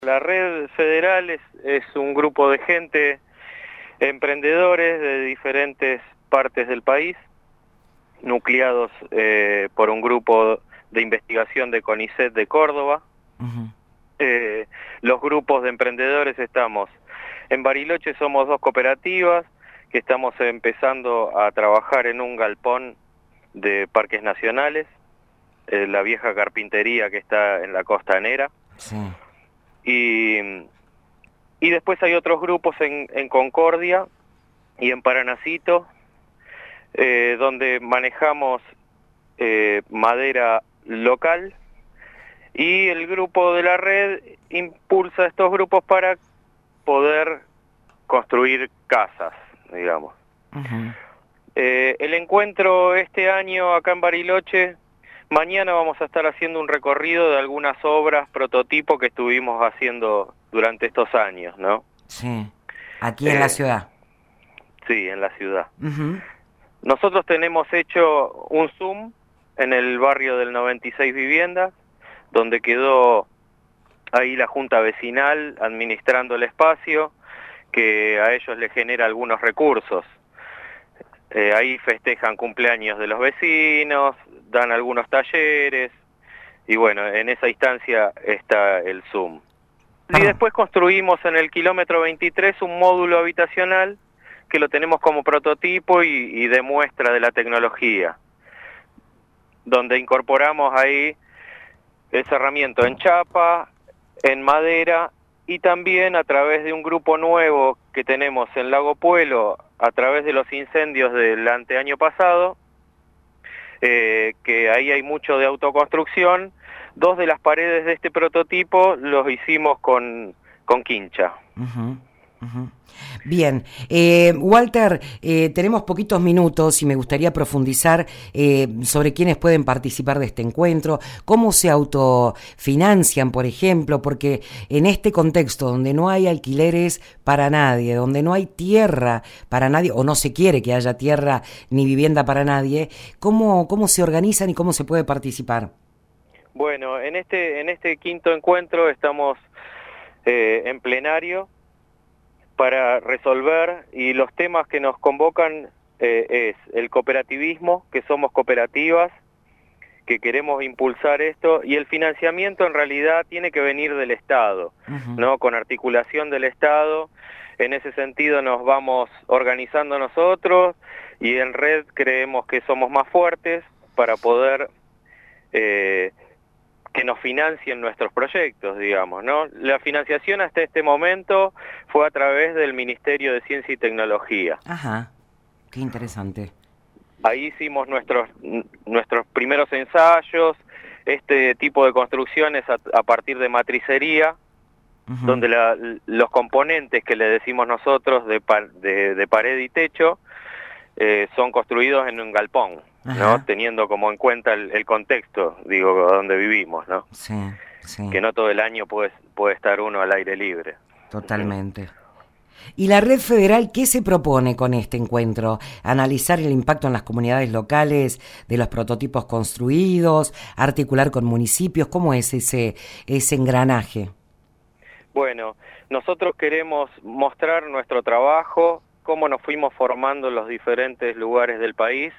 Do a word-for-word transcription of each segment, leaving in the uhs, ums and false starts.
La Red Federal es, es un grupo de gente, emprendedores de diferentes partes del país, nucleados eh, por un grupo de investigación de CONICET de Córdoba. Uh-huh. eh, los grupos de emprendedores estamos en Bariloche, somos dos cooperativas que estamos empezando a trabajar en un galpón de parques nacionales, eh, la vieja carpintería que está en la costanera. Sí. Y, y después hay otros grupos en, en Concordia y en Paranacito, eh, donde manejamos eh, madera local, y el grupo de la red impulsa estos grupos para poder construir casas, digamos. Uh-huh. Eh, el encuentro este año acá en Bariloche, mañana vamos a estar haciendo un recorrido de algunas obras prototipo que estuvimos haciendo durante estos años, ¿no? Sí, aquí en eh, la ciudad. Sí, en la ciudad. Uh-huh. Nosotros tenemos hecho un Zoom en el barrio del noventa y seis Viviendas, donde quedó ahí la Junta Vecinal administrando el espacio, que a ellos les genera algunos recursos. Eh, ahí festejan cumpleaños de los vecinos, dan algunos talleres, y bueno, en esa instancia está el Zoom. Y después construimos en el kilómetro veintitrés un módulo habitacional que lo tenemos como prototipo y, y de muestra de la tecnología, donde incorporamos ahí el cerramiento en chapa, en madera, y también a través de un grupo nuevo que tenemos en Lago Puelo, a través de los incendios del anteaño pasado, eh, que ahí hay mucho de autoconstrucción. Dos de las paredes de este prototipo los hicimos con, con quincha. Uh-huh, uh-huh. Bien, eh, Walter, eh, tenemos poquitos minutos y me gustaría profundizar eh, sobre quiénes pueden participar de este encuentro, cómo se autofinancian, por ejemplo, porque en este contexto donde no hay alquileres para nadie, donde no hay tierra para nadie, o no se quiere que haya tierra ni vivienda para nadie, ¿cómo, cómo se organizan y cómo se puede participar? Bueno, en este, en este quinto encuentro estamos eh, en plenario para resolver, y los temas que nos convocan eh, es el cooperativismo, que somos cooperativas, que queremos impulsar esto, y el financiamiento en realidad tiene que venir del Estado, uh-huh. ¿no? Con articulación del Estado. En ese sentido nos vamos organizando nosotros, y en red creemos que somos más fuertes para poder eh, que nos financien nuestros proyectos, digamos, ¿no? La financiación hasta este momento fue a través del Ministerio de Ciencia y Tecnología. Ajá, qué interesante. Ahí hicimos nuestros nuestros primeros ensayos, este tipo de construcciones a, a partir de matricería, uh-huh. donde la, los componentes que le decimos nosotros de, pa, de, de pared y techo eh, son construidos en un galpón. Ajá. ¿No? Teniendo como en cuenta el, el contexto, digo, donde vivimos, ¿no? Sí, sí. Que no todo el año puede, puede estar uno al aire libre. Totalmente. ¿Y la Red Federal qué se propone con este encuentro? ¿Analizar el impacto en las comunidades locales de los prototipos construidos? ¿Articular con municipios? ¿Cómo es ese, ese engranaje? Bueno, nosotros queremos mostrar nuestro trabajo, cómo nos fuimos formando en los diferentes lugares del país,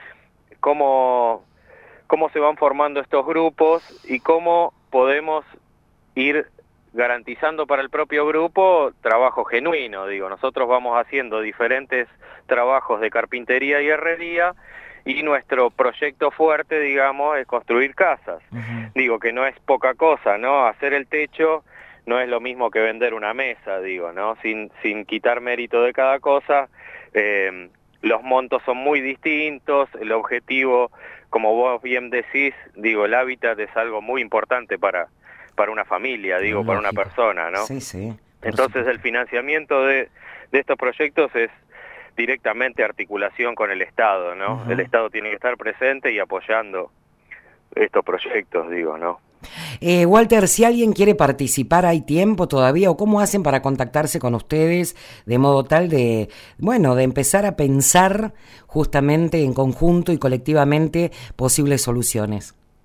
Cómo, cómo se van formando estos grupos y cómo podemos ir garantizando para el propio grupo trabajo genuino. Digo, nosotros vamos haciendo diferentes trabajos de carpintería y herrería, y nuestro proyecto fuerte, digamos, es construir casas. Uh-huh. Digo, que no es poca cosa, ¿no? Hacer el techo no es lo mismo que vender una mesa, digo, ¿no? Sin, sin quitar mérito de cada cosa. Eh, Los montos son muy distintos, el objetivo, como vos bien decís, digo, el hábitat es algo muy importante para, para una familia, digo, Lógico. Para una persona, ¿no? Sí, sí. Entonces supuesto. El financiamiento de, de estos proyectos es directamente articulación con el Estado, ¿no? Uh-huh. El Estado tiene que estar presente y apoyando estos proyectos, digo, ¿no? Eh, Walter, si alguien quiere participar, ¿hay tiempo todavía? ¿O cómo hacen para contactarse con ustedes de modo tal de, bueno, de empezar a pensar justamente en conjunto y colectivamente posibles soluciones?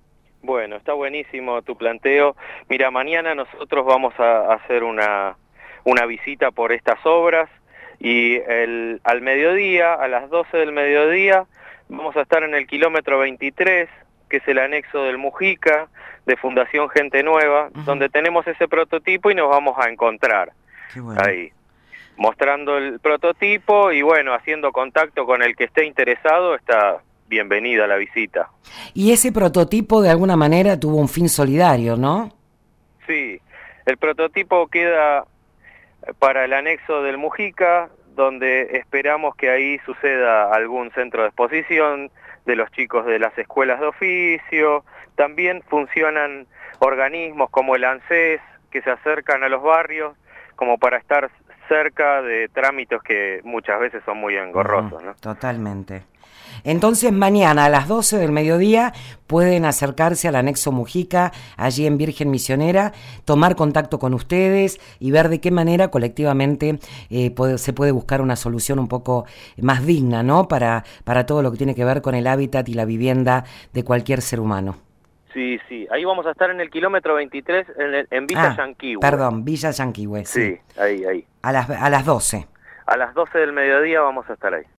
Bueno, está buenísimo tu planteo. Mira, mañana nosotros vamos a hacer una, una visita por estas obras y el, al mediodía, a las doce del mediodía, vamos a estar en el kilómetro veintitrés, que es el anexo del Mujica, de Fundación Gente Nueva, uh-huh. donde tenemos ese prototipo y nos vamos a encontrar. Qué bueno. Ahí, mostrando el prototipo y bueno, haciendo contacto con el que esté interesado, está bienvenida la visita. Y ese prototipo de alguna manera tuvo un fin solidario, ¿no? Sí, el prototipo queda para el anexo del Mujica, donde esperamos que ahí suceda algún centro de exposición de los chicos de las escuelas de oficio. También funcionan organismos como el ANSES, que se acercan a los barrios como para estar cerca de trámites que muchas veces son muy engorrosos, ¿no? Totalmente. Entonces mañana a las doce del mediodía pueden acercarse al anexo Mujica, allí en Virgen Misionera, tomar contacto con ustedes y ver de qué manera colectivamente eh, puede, se puede buscar una solución un poco más digna, ¿no? Para, para todo lo que tiene que ver con el hábitat y la vivienda de cualquier ser humano. Sí, sí, ahí vamos a estar en el kilómetro veintitrés, en, el, en Villa ah, Yanquihue. Perdón, Villa Yanquihue, sí. Sí, ahí, ahí. A las, a las doce. A las doce del mediodía vamos a estar ahí.